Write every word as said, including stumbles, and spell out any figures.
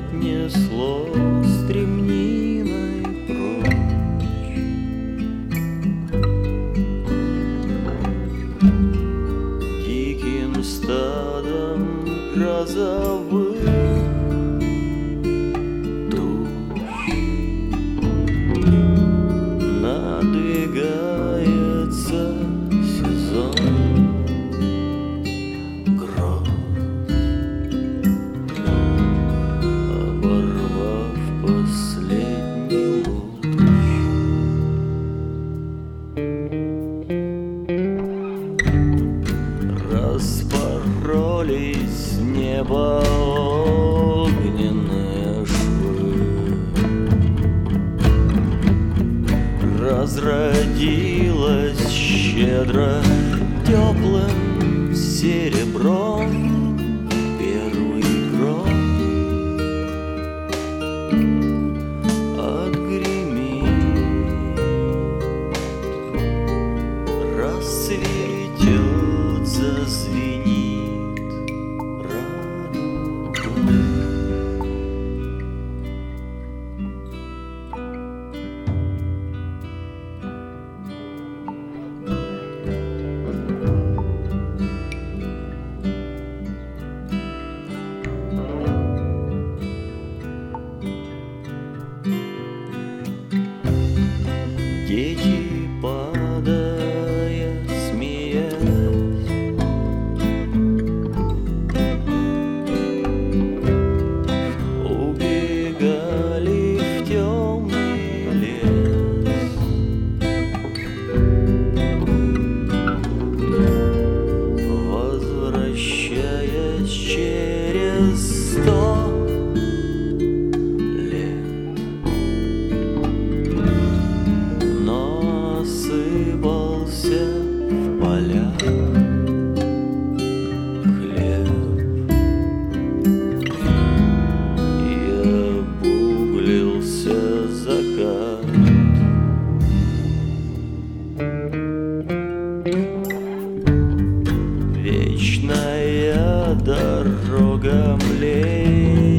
отнесло стремниной прочь. Диким стадом грозовых туч надвигается сезон гроз, оборвав последний луч. Распоролись с неба огненные швы, разродилась щедро теплым серебром первый гром. Отгремит, рассветет, зазвенит радуга. Дети, падая, смеясь, убегали в темный лес. Возвращаясь через сто осыпался в поля хлеб и обуглился закат. Вечная дорога млеет